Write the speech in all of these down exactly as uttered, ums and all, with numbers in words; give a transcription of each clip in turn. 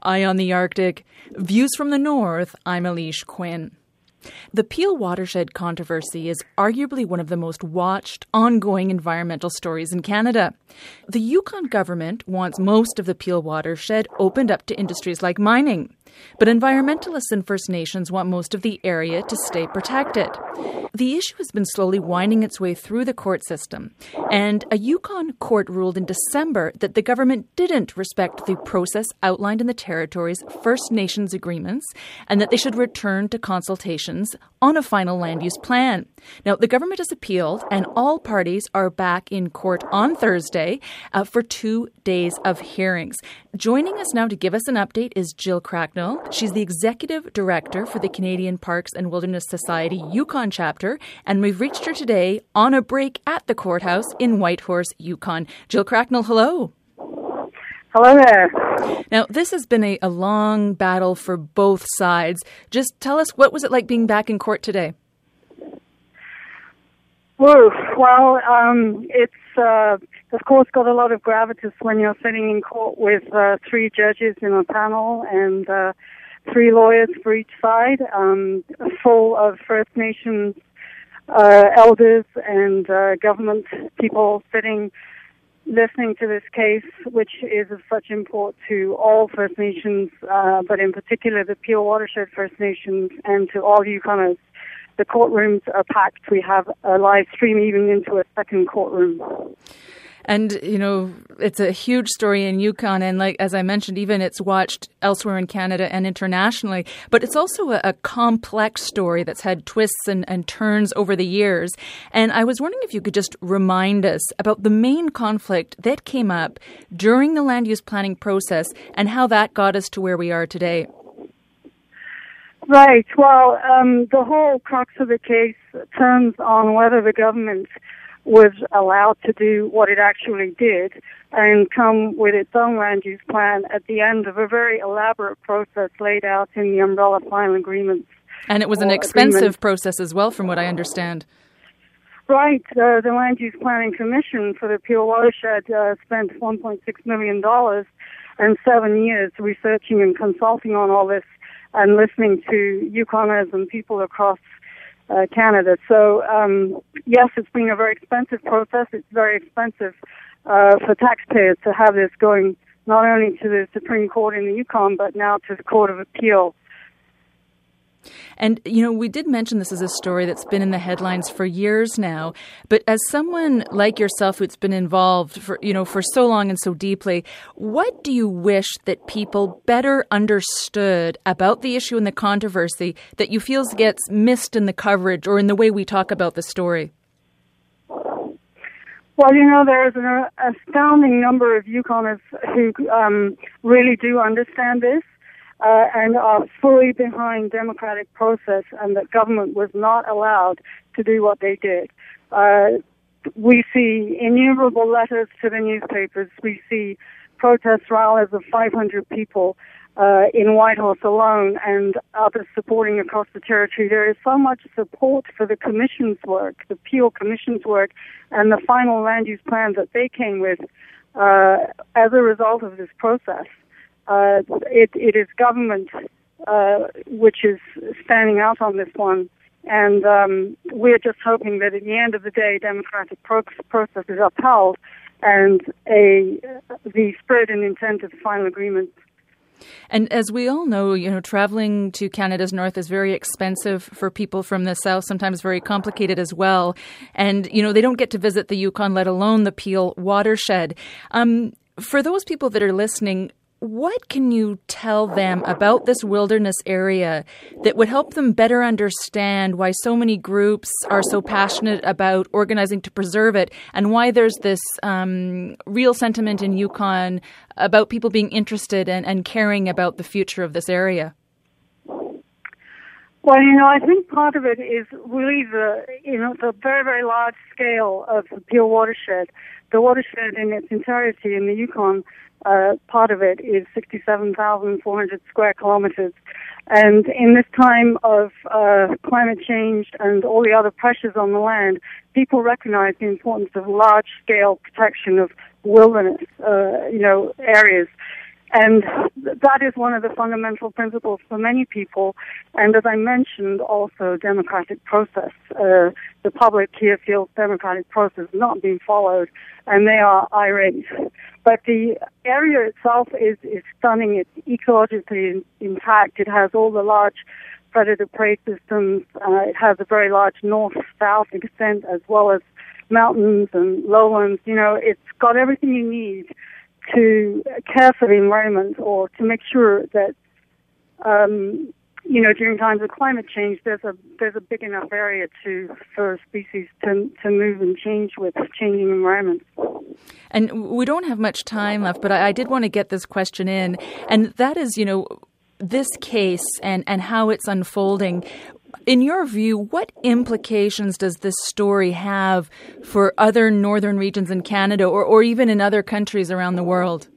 Eye on the Arctic. Views from the North, I'm Alish Quinn. The Peel watershed controversy is arguably one of the most watched, ongoing environmental stories in Canada. The Yukon government wants most of the Peel watershed opened up to industries like mining. But environmentalists and First Nations want most of the area to stay protected. The issue has been slowly winding its way through the court system, and a Yukon court ruled in December that the government didn't respect the process outlined in the territory's First Nations agreements and that they should return to consultations on a final land use plan. Now, the government has appealed, and all parties are back in court on Thursday uh, for two days of hearings. Joining us now to give us an update is Jill Cracknell. She's the Executive Director for the Canadian Parks and Wilderness Society Yukon chapter, and we've reached her today on a break at the courthouse in Whitehorse, Yukon. Jill Cracknell, hello. Hello there. Now, this has been a, a long battle for both sides. Just tell us, what was it like being back in court today? Whoa. Well, um, it's, uh, of course, got a lot of gravitas when you're sitting in court with uh, three judges in a panel and uh, three lawyers for each side, um, full of First Nations uh, elders and uh, government people sitting listening to this case, which is of such import to all First Nations, uh, but in particular the Peel Watershed First Nations and to all Yukoners. The courtrooms are packed. We have a live stream even into a second courtroom. And, you know, it's a huge story in Yukon, and like as I mentioned, even it's watched elsewhere in Canada and internationally. But it's also a, a complex story that's had twists and, and turns over the years. And I was wondering if you could just remind us about the main conflict that came up during the land use planning process and how that got us to where we are today. Right. Well, um, the whole crux of the case turns on whether the government was allowed to do what it actually did and come with its own land use plan at the end of a very elaborate process laid out in the umbrella final agreements. And it was an expensive agreement. process as well, from what I understand. Right. Uh, the Land Use Planning Commission for the Peel Watershed uh, spent one point six million dollars and seven years researching and consulting on all this and listening to Yukoners and people across uh, Canada. So, um, yes, it's been a very expensive process. It's very expensive uh, for taxpayers to have this going not only to the Supreme Court in the Yukon, but now to the Court of Appeal. And, you know, we did mention this as a story that's been in the headlines for years now. But as someone like yourself who's been involved for, you know, for so long and so deeply, what do you wish that people better understood about the issue and the controversy that you feel gets missed in the coverage or in the way we talk about the story? Well, you know, there's an astounding number of Yukoners who um, really do understand this. Uh, and are fully behind democratic process, and that government was not allowed to do what they did. Uh, we see innumerable letters to the newspapers. We see protest rallies of five hundred people uh, in Whitehorse alone, and others supporting across the territory. There is so much support for the Commission's work, the Peel Commission's work, and the final land use plan that they came with uh, as a result of this process. Uh, it, it is government uh, which is standing out on this one, and um, we're just hoping that at the end of the day, democratic pro- process is upheld, and a the spirit and intent of the final agreement. And as we all know, you know, traveling to Canada's north is very expensive for people from the south, sometimes very complicated as well. And, you know, they don't get to visit the Yukon, let alone the Peel watershed. Um, for those people that are listening, what can you tell them about this wilderness area that would help them better understand why so many groups are so passionate about organizing to preserve it, and why there's this um, real sentiment in Yukon about people being interested and, and caring about the future of this area? Well, you know, I think part of it is really the, you know, the very, very large scale of the Peel watershed. The watershed in its entirety in the Yukon, uh, part of it is sixty-seven thousand four hundred square kilometers. And in this time of uh, climate change and all the other pressures on the land, people recognize the importance of large-scale protection of wilderness, uh, you know, areas. And that is one of the fundamental principles for many people. And as I mentioned, also democratic process. Uh, the public here feels democratic process not being followed, and they are irate. But the area itself is, is stunning. It's ecologically intact. It has all the large predator-prey systems. Uh, it has a very large north-south extent, as well as mountains and lowlands. You know, it's got everything you need to care for the environment, or to make sure that, um, you know, during times of climate change, there's a there's a big enough area to for species to to move and change with changing environments. And we don't have much time left, but I, I did want to get this question in, and that is, you know, this case and, and how it's unfolding. In your view, what implications does this story have for other northern regions in Canada, or, or even in other countries around the world?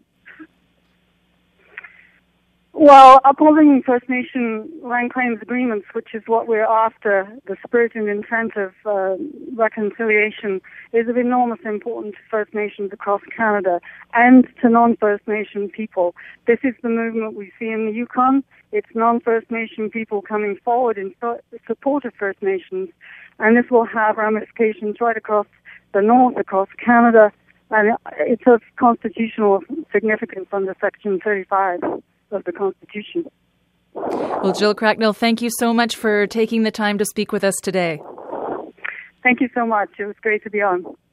Well, upholding First Nation land claims agreements, which is what we're after, the spirit and intent of uh, reconciliation, is of enormous importance to First Nations across Canada and to non-First Nation people. This is the movement we see in the Yukon. It's non-First Nation people coming forward in support of First Nations, and this will have ramifications right across the north, across Canada, and it's of constitutional significance under Section thirty-five of the Constitution. Well, Jill Cracknell, thank you so much for taking the time to speak with us today. Thank you so much. It was great to be on.